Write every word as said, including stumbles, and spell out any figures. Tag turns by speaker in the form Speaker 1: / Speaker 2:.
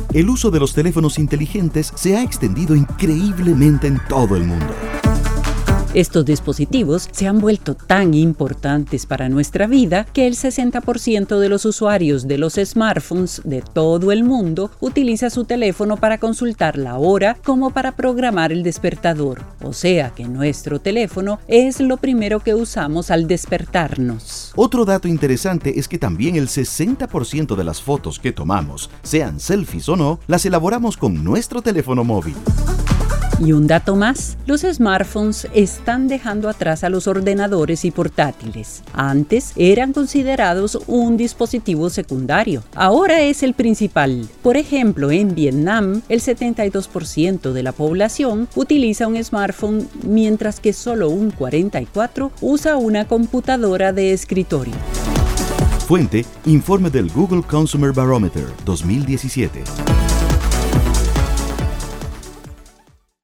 Speaker 1: el uso de los teléfonos inteligentes se ha extendido increíblemente en todo el mundo.
Speaker 2: Estos dispositivos se han vuelto tan importantes para nuestra vida que el sesenta por ciento de los usuarios de los smartphones de todo el mundo utiliza su teléfono para consultar la hora como para programar el despertador. O sea que nuestro teléfono es lo primero que usamos al despertarnos.
Speaker 1: Otro dato interesante es que también el sesenta por ciento de las fotos que tomamos, sean selfies o no, las elaboramos con nuestro teléfono móvil.
Speaker 2: Y un dato más, los smartphones están dejando atrás a los ordenadores y portátiles. Antes eran considerados un dispositivo secundario, ahora es el principal. Por ejemplo, en Vietnam, el setenta y dos por ciento de la población utiliza un smartphone, mientras que solo un cuarenta y cuatro por ciento usa una computadora de escritorio.
Speaker 1: Fuente: informe del Google Consumer Barometer dos mil diecisiete.